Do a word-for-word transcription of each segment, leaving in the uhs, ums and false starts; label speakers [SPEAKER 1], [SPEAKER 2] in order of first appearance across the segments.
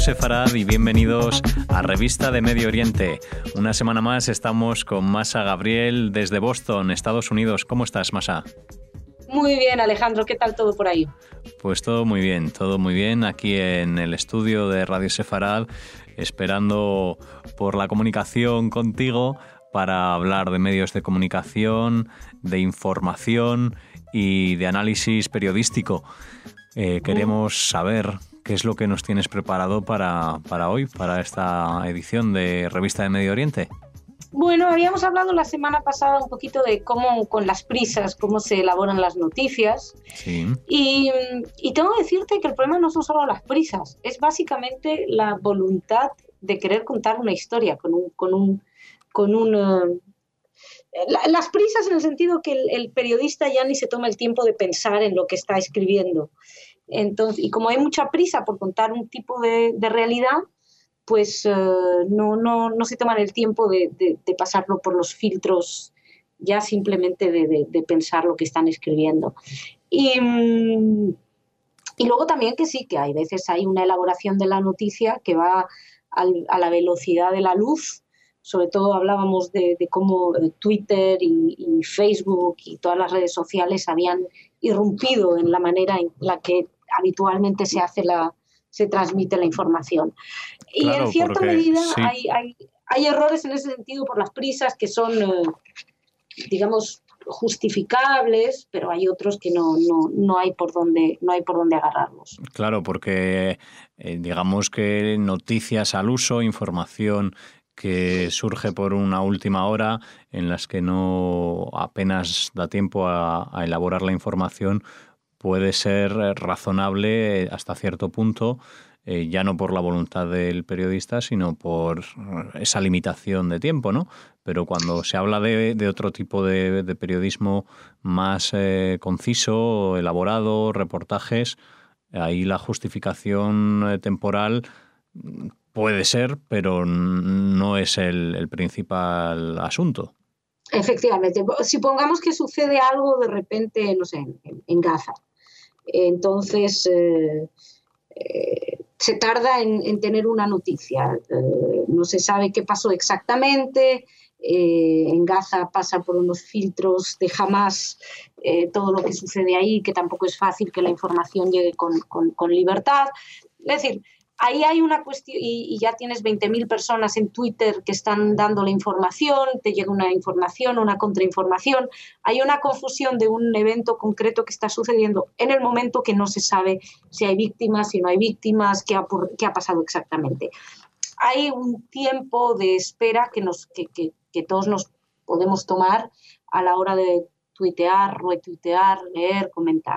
[SPEAKER 1] Sefarad y bienvenidos a Revista de Medio Oriente. Una semana más estamos con Masa Gabriel desde Boston, Estados Unidos. ¿Cómo estás, Masa?
[SPEAKER 2] Muy bien, Alejandro. ¿Qué tal todo por ahí?
[SPEAKER 1] Pues todo muy bien, todo muy bien. Aquí en el estudio de Radio Sefarad, esperando por la comunicación contigo para hablar de medios de comunicación, de información y de análisis periodístico. Eh, queremos saber qué es lo que nos tienes preparado para, para hoy, para esta edición de Revista de Medio Oriente.
[SPEAKER 2] Bueno, habíamos hablado la semana pasada un poquito de cómo con las prisas, cómo se elaboran las noticias.
[SPEAKER 1] Sí.
[SPEAKER 2] Y, y tengo que decirte que el problema no son solo las prisas, es básicamente la voluntad de querer contar una historia con un... Con un, con un uh, la, las prisas en el sentido que el, el periodista ya ni se toma el tiempo de pensar en lo que está escribiendo. Entonces, y como hay mucha prisa por contar un tipo de, de realidad, pues uh, no, no, no se toman el tiempo de, de, de pasarlo por los filtros, ya simplemente de, de, de pensar lo que están escribiendo. Y, y luego también que sí, que hay veces hay una elaboración de la noticia que va al, a la velocidad de la luz. Sobre todo hablábamos de, de cómo Twitter y, y Facebook y todas las redes sociales habían irrumpido en la manera en la que habitualmente se hace la, se transmite la información. Y
[SPEAKER 1] claro,
[SPEAKER 2] en cierta
[SPEAKER 1] porque,
[SPEAKER 2] medida
[SPEAKER 1] sí.
[SPEAKER 2] hay, hay, hay errores en ese sentido por las prisas que son, eh, digamos, justificables, pero hay otros que no, no, no hay por dónde, no hay por dónde agarrarlos.
[SPEAKER 1] Claro, porque eh, digamos que noticias al uso, información que surge por una última hora en las que no apenas da tiempo a, a elaborar la información, puede ser razonable hasta cierto punto, eh, ya no por la voluntad del periodista, sino por esa limitación de tiempo, ¿no? Pero cuando se habla de, de otro tipo de, de periodismo más eh, conciso, elaborado, reportajes, ahí la justificación eh, temporal puede ser, pero no es el, el principal asunto.
[SPEAKER 2] Efectivamente. Supongamos que sucede algo de repente, no sé, en, en Gaza. Entonces, eh, eh, se tarda en, en tener una noticia. Eh, no se sabe qué pasó exactamente. Eh, en Gaza pasa por unos filtros de Hamás eh, todo lo que sucede ahí, que tampoco es fácil que la información llegue con, con, con libertad. Es decir, ahí hay una cuestión y, y ya tienes veinte mil personas en Twitter que están dando la información, te llega una información, una contrainformación. Hay una confusión de un evento concreto que está sucediendo en el momento que no se sabe si hay víctimas, si no hay víctimas, qué ha, qué ha pasado exactamente. Hay un tiempo de espera que, nos, que, que, que todos nos podemos tomar a la hora de tuitear, retuitear, leer, comentar.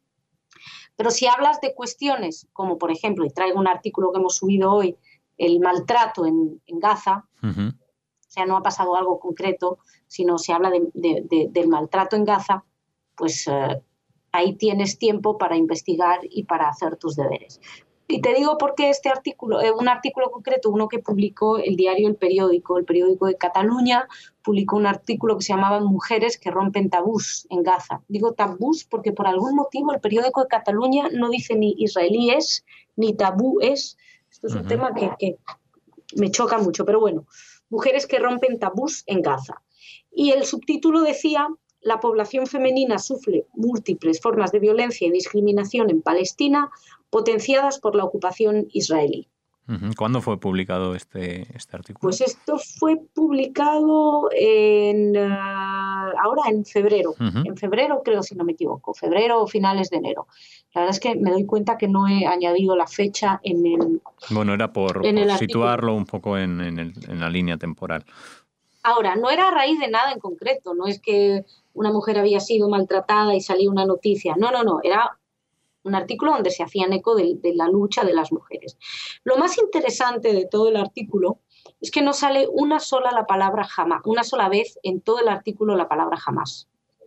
[SPEAKER 2] Pero si hablas de cuestiones como, por ejemplo, y traigo un artículo que hemos subido hoy, el maltrato en, en Gaza, uh-huh. O sea, no ha pasado algo concreto, sino se habla de, de, de, del maltrato en Gaza, pues eh, ahí tienes tiempo para investigar y para hacer tus deberes. Y te digo por qué este artículo, eh, un artículo concreto, uno que publicó el diario El Periódico, el periódico de Cataluña, publicó un artículo que se llamaba Mujeres que rompen tabús en Gaza. Digo tabús porque por algún motivo el periódico de Cataluña no dice ni israelíes ni tabúes. Esto es un uh-huh. tema que, que me choca mucho, pero bueno, Mujeres que rompen tabús en Gaza. Y el subtítulo decía: la población femenina sufre múltiples formas de violencia y discriminación en Palestina, potenciadas por la ocupación israelí.
[SPEAKER 1] ¿Cuándo fue publicado este, este artículo?
[SPEAKER 2] Pues esto fue publicado en, uh, ahora en febrero. Uh-huh. En febrero, creo, si no me equivoco. Febrero o finales de enero. La verdad es que me doy cuenta que no he añadido la fecha en el
[SPEAKER 1] Bueno, era por, por situarlo un poco en, en, el, en la línea temporal.
[SPEAKER 2] Ahora, no era a raíz de nada en concreto. No es que una mujer había sido maltratada y salió una noticia. No, no, no. Era un artículo donde se hacían eco de, de la lucha de las mujeres. Lo más interesante de todo el artículo es que no sale una sola la palabra jamás, una sola vez en todo el artículo la palabra jamás.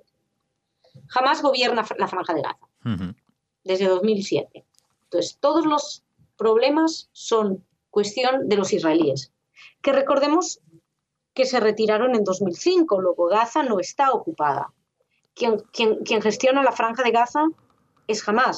[SPEAKER 2] Jamás gobierna la Franja de Gaza, uh-huh. desde dos mil siete. Entonces, todos los problemas son cuestión de los israelíes, que recordemos que se retiraron en dos mil cinco, luego Gaza no está ocupada. Quien, quien, quien gestiona la Franja de Gaza es Hamás.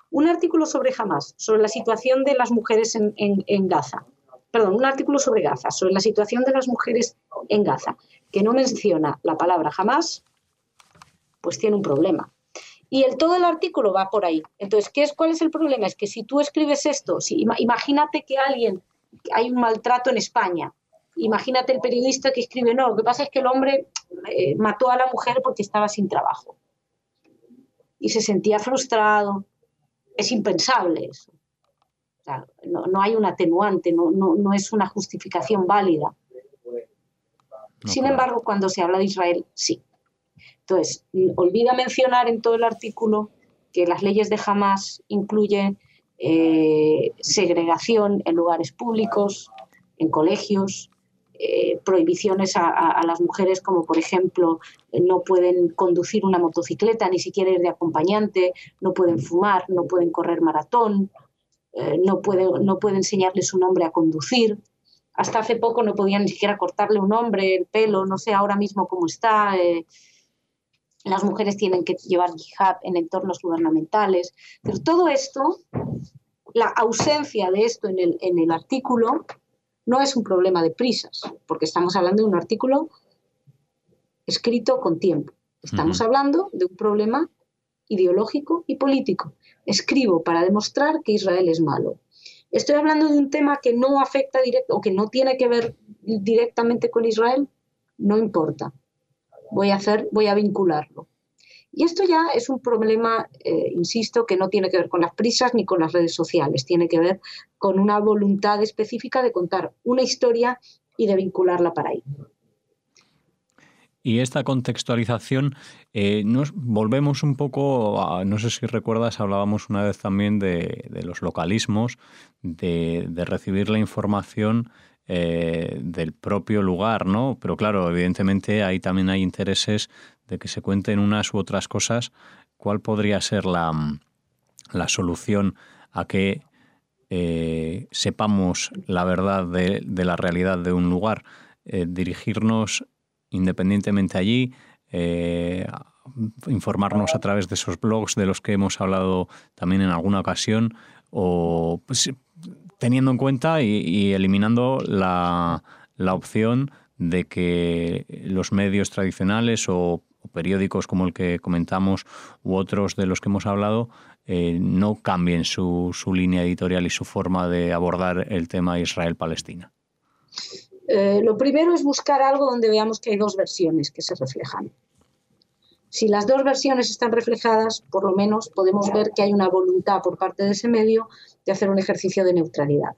[SPEAKER 2] un artículo sobre Hamás, sobre la situación de las mujeres en, en, en Gaza, perdón, un artículo sobre Gaza, sobre la situación de las mujeres en Gaza, que no menciona la palabra Hamás, pues tiene un problema. Y el, todo el artículo va por ahí. Entonces, ¿qué es, ¿cuál es el problema? Es que si tú escribes esto, si, imagínate que alguien, hay un maltrato en España, imagínate el periodista que escribe, no, lo que pasa es que el hombre eh, mató a la mujer porque estaba sin trabajo y se sentía frustrado. Es impensable eso. O sea, no, no hay un atenuante, no, no, no es una justificación válida. No, sin claro. embargo, cuando se habla de Israel, sí. Entonces, olvida mencionar en todo el artículo que las leyes de Hamás incluyen eh, segregación en lugares públicos, en colegios, eh, prohibiciones a, a, a las mujeres, como por ejemplo, no pueden conducir una motocicleta, ni siquiera ir de acompañante, no pueden fumar, no pueden correr maratón, eh, no, puede, no puede enseñarle su nombre a conducir. Hasta hace poco no podían ni siquiera cortarle un hombre, el pelo, no sé ahora mismo cómo está. Eh, las mujeres tienen que llevar hijab en entornos gubernamentales. Pero todo esto, la ausencia de esto en el, en el artículo, no es un problema de prisas, porque estamos hablando de un artículo escrito con tiempo. Estamos uh-huh. hablando de un problema ideológico y político. Escribo para demostrar que Israel es malo. Estoy hablando de un tema que no afecta directo o que no tiene que ver directamente con Israel, no importa. Voy a hacer, voy a vincularlo. Y esto ya es un problema, eh, insisto, que no tiene que ver con las prisas ni con las redes sociales, tiene que ver con una voluntad específica de contar una historia y de vincularla para ahí.
[SPEAKER 1] Y esta contextualización, eh, nos volvemos un poco, a, no sé si recuerdas, hablábamos una vez también de, de los localismos, de, de recibir la información eh, del propio lugar, ¿no? Pero claro, evidentemente ahí también hay intereses de que se cuenten unas u otras cosas. ¿Cuál podría ser la, la solución a que eh, sepamos la verdad de, de la realidad de un lugar? Eh, dirigirnos independientemente allí, eh, informarnos a través de esos blogs de los que hemos hablado también en alguna ocasión, o pues, teniendo en cuenta y, y eliminando la, la opción de que los medios tradicionales o, o periódicos como el que comentamos u otros de los que hemos hablado eh, no cambien su, su línea editorial y su forma de abordar el tema Israel-Palestina.
[SPEAKER 2] Eh, lo primero es buscar algo donde veamos que hay dos versiones que se reflejan. Si las dos versiones están reflejadas, por lo menos podemos ver que hay una voluntad por parte de ese medio de hacer un ejercicio de neutralidad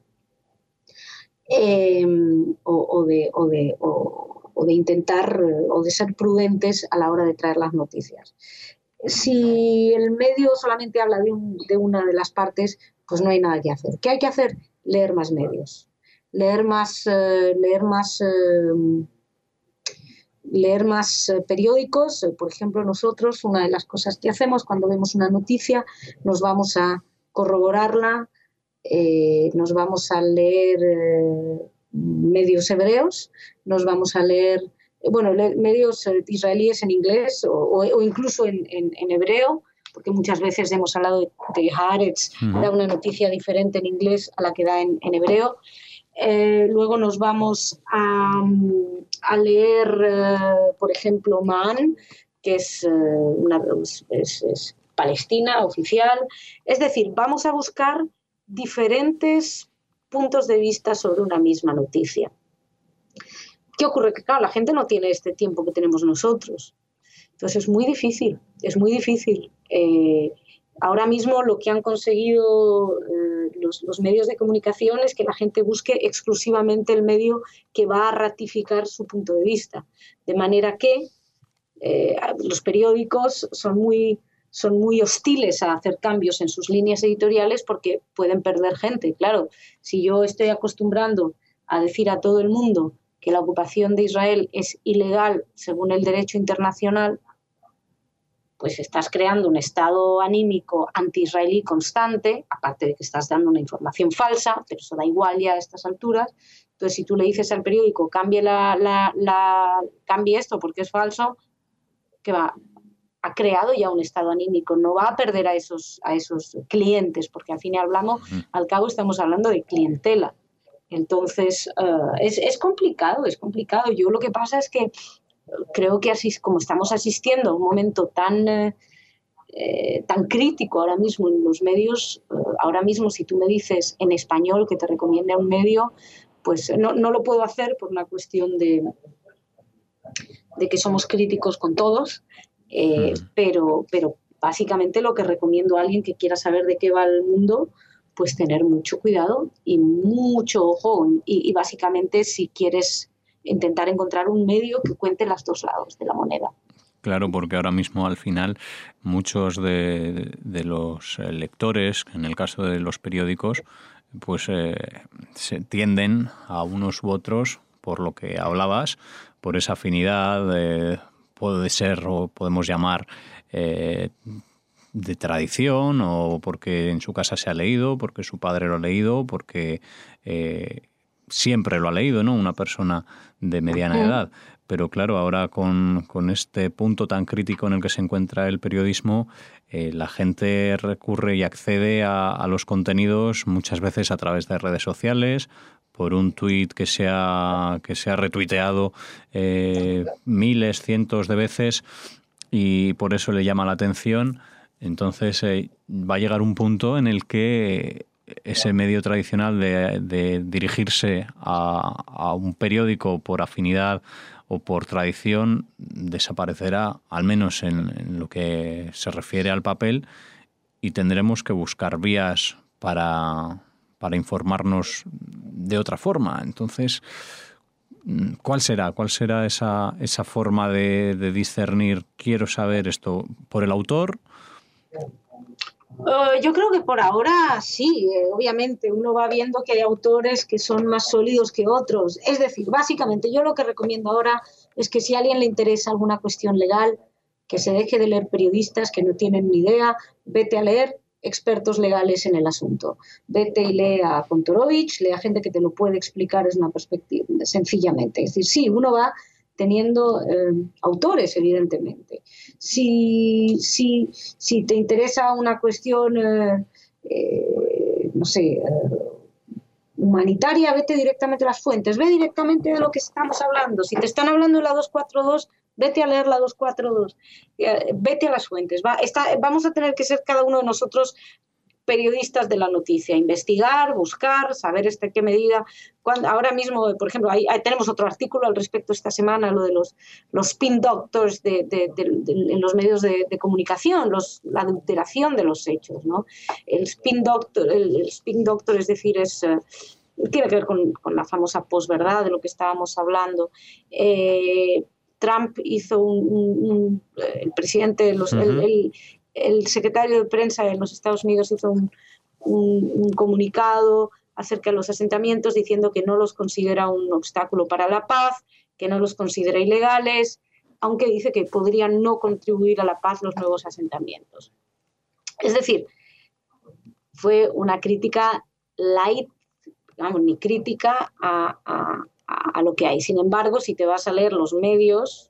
[SPEAKER 2] eh, o, o, de, o, de, o, o de intentar o de ser prudentes a la hora de traer las noticias. Si el medio solamente habla de, un, de una de las partes, pues no hay nada que hacer. ¿Qué hay que hacer? Leer más medios. leer más, eh, leer más, eh, leer más eh, periódicos. Por ejemplo, nosotros, una de las cosas que hacemos cuando vemos una noticia, nos vamos a corroborarla, eh, nos vamos a leer eh, medios hebreos, nos vamos a leer, bueno, leer medios israelíes en inglés o, o, o incluso en, en, en hebreo, porque muchas veces hemos hablado de, de Haaretz, uh-huh. da una noticia diferente en inglés a la que da en, en hebreo. Eh, luego nos vamos a, a leer, eh, por ejemplo, Ma'an, que es, eh, una, es, es Palestina oficial. Es decir, vamos a buscar diferentes puntos de vista sobre una misma noticia. ¿Qué ocurre? Que claro, la gente no tiene este tiempo que tenemos nosotros. Entonces es muy difícil, es muy difícil. Eh, Ahora mismo lo que han conseguido eh, los, los medios de comunicación es que la gente busque exclusivamente el medio que va a ratificar su punto de vista. De manera que eh, los periódicos son muy, son muy hostiles a hacer cambios en sus líneas editoriales porque pueden perder gente. Claro, si yo estoy acostumbrando a decir a todo el mundo que la ocupación de Israel es ilegal según el derecho internacional, pues estás creando un estado anímico anti-israelí constante, aparte de que estás dando una información falsa, pero eso da igual ya a estas alturas. Entonces, si tú le dices al periódico, cambie, la, la, la, cambie esto porque es falso, ¿qué va? ha creado ya un estado anímico, no va a perder a esos, a esos clientes, porque al fin y al, hablamos, al cabo estamos hablando de clientela. Entonces, uh, es, es complicado, es complicado. Yo lo que pasa es que creo que así como estamos asistiendo a un momento tan, eh, eh, tan crítico ahora mismo en los medios, eh, ahora mismo si tú me dices en español que te recomiende un medio, pues no, no lo puedo hacer por una cuestión de, de que somos críticos con todos, eh, mm. pero, pero básicamente lo que recomiendo a alguien que quiera saber de qué va el mundo, pues tener mucho cuidado y mucho ojo, y, y básicamente si quieres intentar encontrar un medio que cuente los dos lados de la moneda.
[SPEAKER 1] Claro, porque ahora mismo al final muchos de, de los lectores, en el caso de los periódicos, pues eh, se tienden a unos u otros, por lo que hablabas, por esa afinidad, eh, puede ser o podemos llamar eh, de tradición, o porque en su casa se ha leído, porque su padre lo ha leído, porque eh, siempre lo ha leído, ¿no? Una persona de mediana uh-huh. edad. Pero claro, ahora con, con este punto tan crítico en el que se encuentra el periodismo, eh, la gente recurre y accede a, a los contenidos muchas veces a través de redes sociales, por un tuit que se ha, que se ha retuiteado eh, miles, cientos de veces, y por eso le llama la atención. Entonces eh, va a llegar un punto en el que ese medio tradicional de, de dirigirse a, a un periódico por afinidad o por tradición desaparecerá, al menos en, en lo que se refiere al papel, y tendremos que buscar vías para, para informarnos de otra forma. Entonces, ¿cuál será? ¿Cuál será esa, esa forma de, de discernir? Quiero saber esto por el autor.
[SPEAKER 2] Uh, yo creo que por ahora sí, eh, obviamente uno va viendo que hay autores que son más sólidos que otros. Es decir, básicamente yo lo que recomiendo ahora es que si a alguien le interesa alguna cuestión legal, que se deje de leer periodistas que no tienen ni idea, vete a leer expertos legales en el asunto. Vete y lee a Kontorovich, lee a gente que te lo puede explicar desde una perspectiva, sencillamente. Es decir, sí, uno va teniendo eh, autores, evidentemente. Si, si, si te interesa una cuestión, eh, eh, no sé, eh, humanitaria, vete directamente a las fuentes, ve directamente de lo que estamos hablando. Si te están hablando de la doscientos cuarenta y dos, vete a leer la doscientos cuarenta y dos, eh, vete a las fuentes. Va, está, vamos a tener que ser cada uno de nosotros periodistas de la noticia, investigar, buscar, saber este qué medida. Cuando, ahora mismo, por ejemplo, ahí, ahí tenemos otro artículo al respecto esta semana, lo de los, los spin doctors de, de, de, de, en los medios de, de comunicación, los, la adulteración de los hechos, ¿no? El spin doctor, el, el spin doctor, es decir, es, uh, tiene que ver con, con la famosa posverdad de lo que estábamos hablando. Eh, Trump hizo un, un, un el presidente, los, uh-huh. el, el El secretario de prensa de los Estados Unidos hizo un, un, un comunicado acerca de los asentamientos diciendo que no los considera un obstáculo para la paz, que no los considera ilegales, aunque dice que podrían no contribuir a la paz los nuevos asentamientos. Es decir, fue una crítica light, digamos, ni crítica a, a, a lo que hay. Sin embargo, si te vas a leer los medios,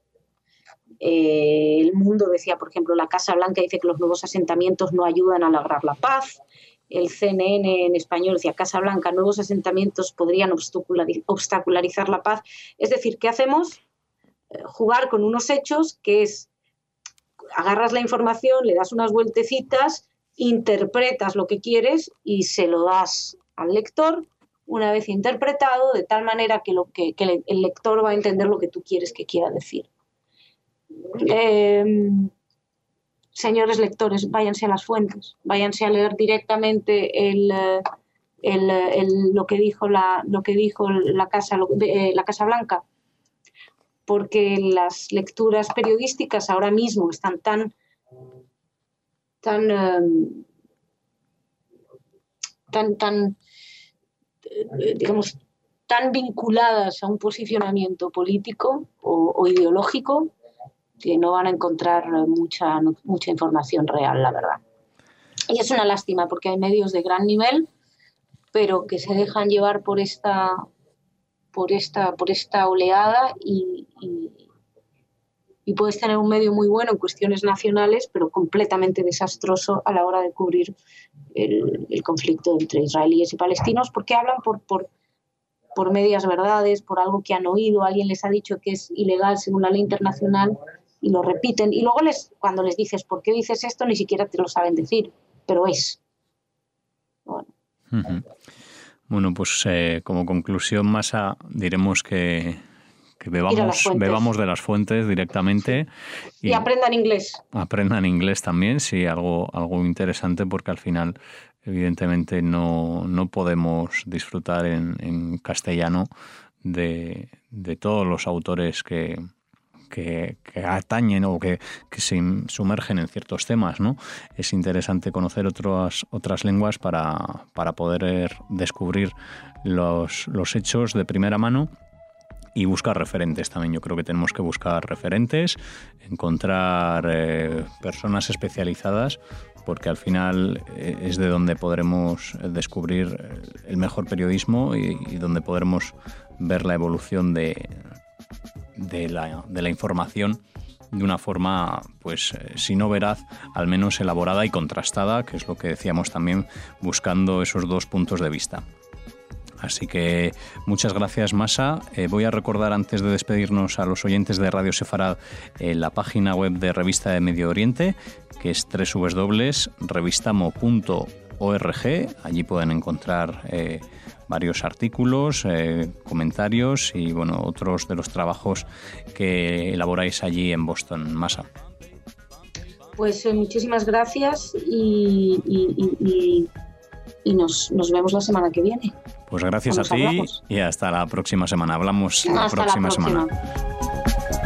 [SPEAKER 2] Eh, El Mundo decía, por ejemplo, la Casa Blanca dice que los nuevos asentamientos no ayudan a lograr la paz. El C N N en español decía, Casa Blanca, nuevos asentamientos podrían obstacularizar la paz. Es decir, ¿qué hacemos? Eh, jugar con unos hechos que es, agarras la información, le das unas vueltecitas, interpretas lo que quieres y se lo das al lector una vez interpretado, de tal manera que, lo que, que el lector va a entender lo que tú quieres que quiera decir. Eh, señores lectores, váyanse a las fuentes, váyanse a leer directamente el, el, el, lo que dijo la, lo que dijo la Casa, eh, la Casa Blanca, porque las lecturas periodísticas ahora mismo están tan, tan, um, tan, tan, eh, digamos, tan vinculadas a un posicionamiento político o, o ideológico, que no van a encontrar mucha, mucha información real, la verdad. Y es una lástima porque hay medios de gran nivel, pero que se dejan llevar por esta, por esta, por esta oleada y, y, y puedes tener un medio muy bueno en cuestiones nacionales, pero completamente desastroso a la hora de cubrir el, el conflicto entre israelíes y palestinos, porque hablan por, por, por medias verdades, por algo que han oído, alguien les ha dicho que es ilegal según la ley internacional y lo repiten. Y luego les, cuando les dices, ¿por qué dices esto? Ni siquiera te lo saben decir, pero es. Bueno,
[SPEAKER 1] uh-huh. Bueno, pues eh, como conclusión, Masa, diremos que, que bebamos, bebamos de las fuentes directamente.
[SPEAKER 2] Sí. Y, y aprendan inglés.
[SPEAKER 1] Aprendan inglés también, sí, algo, algo interesante, porque al final, evidentemente, no, no podemos disfrutar en, en castellano de, de todos los autores que... Que, que atañen o que, que se sumergen en ciertos temas, ¿no? Es interesante conocer otras, otras lenguas para, para poder descubrir los, los hechos de primera mano y buscar referentes también. Yo creo que tenemos que buscar referentes, encontrar eh, personas especializadas, porque al final eh, es de donde podremos descubrir el mejor periodismo y, y donde podremos ver la evolución de De la, de la información de una forma, pues, eh, si no veraz, al menos elaborada y contrastada, que es lo que decíamos también, buscando esos dos puntos de vista. Así que muchas gracias, Masa. Eh, voy a recordar, antes de despedirnos, a los oyentes de Radio Sefarad eh, la página web de Revista de Medio Oriente, que es doble u doble u doble u punto revistamo punto org. Allí pueden encontrar eh, varios artículos, eh, comentarios y bueno, otros de los trabajos que elaboráis allí en Boston. Masa.
[SPEAKER 2] Pues eh, muchísimas gracias y, y, y, y, y nos, nos vemos la semana que viene.
[SPEAKER 1] Pues gracias a ti hablamos. Y hasta la próxima semana. Hablamos
[SPEAKER 2] hasta
[SPEAKER 1] la próxima,
[SPEAKER 2] la próxima
[SPEAKER 1] semana.